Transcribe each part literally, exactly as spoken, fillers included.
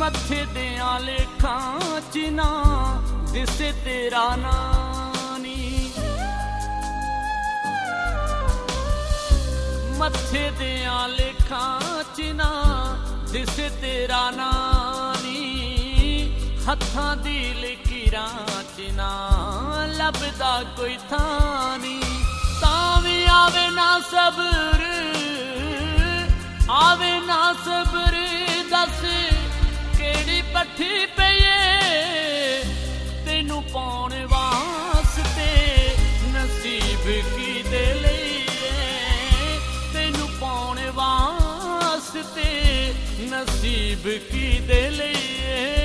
ਮੱਥੇ ਦਿਆਂ ਲੇਖਾਂ ਚ ਨਾ ਦਿਸੇ ਤੇਰਾ ਨਾਂ ਨੀ, ਮੱਥੇ ਦਿਆਂ ਲੇਖਾਂ ਚ ਨਾ ਦਿਸੇ ਤੇਰਾ ਨਾਂ ਨੀ, ਹੱਥਾਂ ਦੀ ਲਕੀਰਾਂ ਚ ਨਾ ਲੱਭਦਾ ਕੋਈ ਥਾਂ ਨੀ। ਤਾਂ ਵੀ ਆਵੇ ਨਾ ਸਬਰ, ਆਵੇ ਨਾ ਸਬਰ, ਦੱਸ ਕਿਹੜੀ ਪੱਠੀ ਪਈਏ ਤੈਨੂੰ ਪਾਉਣ ਵਾਸਤੇ, ਨਸੀਬ ਕਿਹਦੇ ਲਈ ਏ ਤੈਨੂੰ ਪਾਉਣ ਵਾਸਤੇ, ਨਸੀਬ ਕਿਹਦੇ ਲਈ ਏ।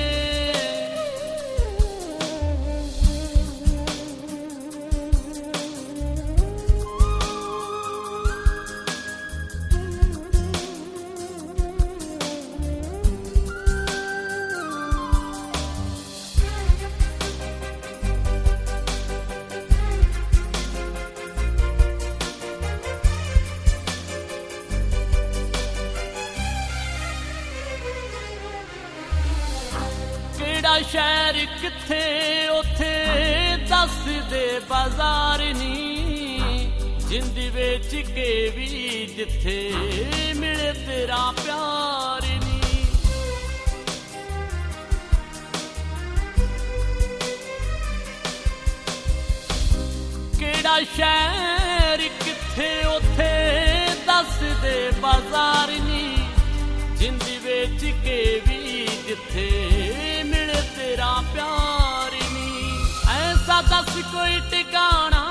ਕਿਹੜਾ ਸ਼ਹਿਰ ਕਿੱਥੇ ਉੱਥੇ ਦੱਸ ਦੇ ਬਾਜ਼ਾਰ ਨੀ, ਜ਼ਿੰਦਗੀ ਵੇਚ ਕੇ ਵੀ ਜਿੱਥੇ ਮਿਲੇ ਤੇਰਾ ਪਿਆਰ ਨੀ। ਕਿਹੜਾ ਸ਼ਹਿਰ ਕਿੱਥੇ ਉੱਥੇ ਦੱਸ ਦੇ ਬਾਜ਼ਾਰ ਨੀ, ਜ਼ਿੰਦਗੀ ਵੇਚ ਕੇ ਵੀ ਜਿੱਥੇ ਮਿਲੇ ਤੇਰਾ ਪਿਆਰ ਨੀ। ਐਸਾ ਦੱਸ ਕੋਈ ਟਿਕਾਣਾ,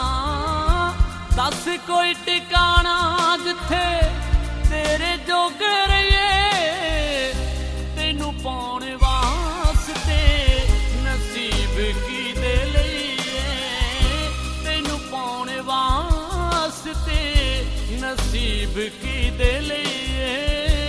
ਦੱਸ ਕੋਈ ਟਿਕਾਣਾ ਜਿੱਥੇ ਤੇਰੇ ਜੋਗੇ ਰਹੀਏ ਤੈਨੂੰ ਪਾਉਣ ਵਾਸਤੇ, ਨਸੀਬ ਕਿਹਦੇ ਲਈ ਏ ਤੈਨੂੰ ਪਾਉਣ ਵਾਸਤੇ, ਨਸੀਬ ਕਿਹਦੇ ਲਈ ਏ।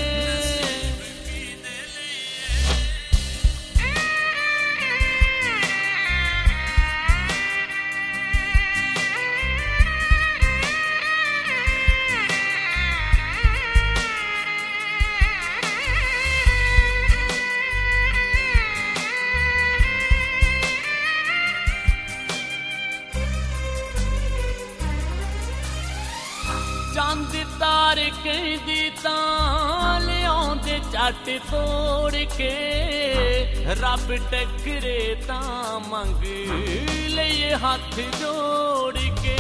ਚੰਦ ਤਾਰੇ ਕਹਿੰਦੀ ਤਾਂ ਲਿਆਉਂਦੇ ਝੱਟ ਤੋੜ ਕੇ, ਰੱਬ ਟੱਕਰੇ ਤਾਂ ਮੰਗ ਲਈਏ ਹੱਥ ਜੋੜ ਕੇ।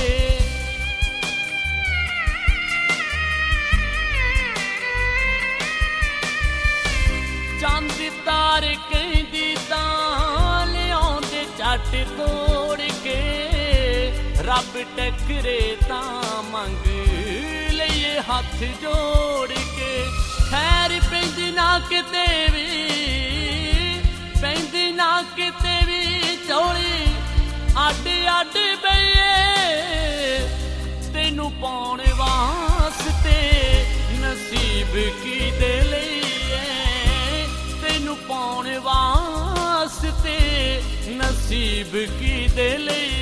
ਚੰਦ ਤਾਰੇ ਕਹਿੰਦੀ ਤਾਂ ਲਿਆਉਂਦੇ ਝੱਟ ਤੋੜ ਕੇ, ਰੱਬ ਟੱਕਰੇ ਤਾਂ ਮੰਗ ਲਈਏ ਹੱਥ ਜੋੜ ਕੇ। ਖੈਰ ਪੈਂਦੀ ਨਾ ਕਿਤੇ ਵੀ, ਪੈਂਦੀ ਨਾ ਕਿਤੇ ਵੀ ਝੋਲੀ ਅੱਡ ਅੱਡ ਪਈਏ ਤੈਨੂੰ ਪਾਉਣ ਵਾਸਤੇ, ਨਸੀਬ ਕਿਹਦੇ ਲਈ ਏ ਤੈਨੂੰ ਪਾਉਣ ਵਾਸਤੇ, ਨਸੀਬ ਕਿਹਦੇ ਲਈ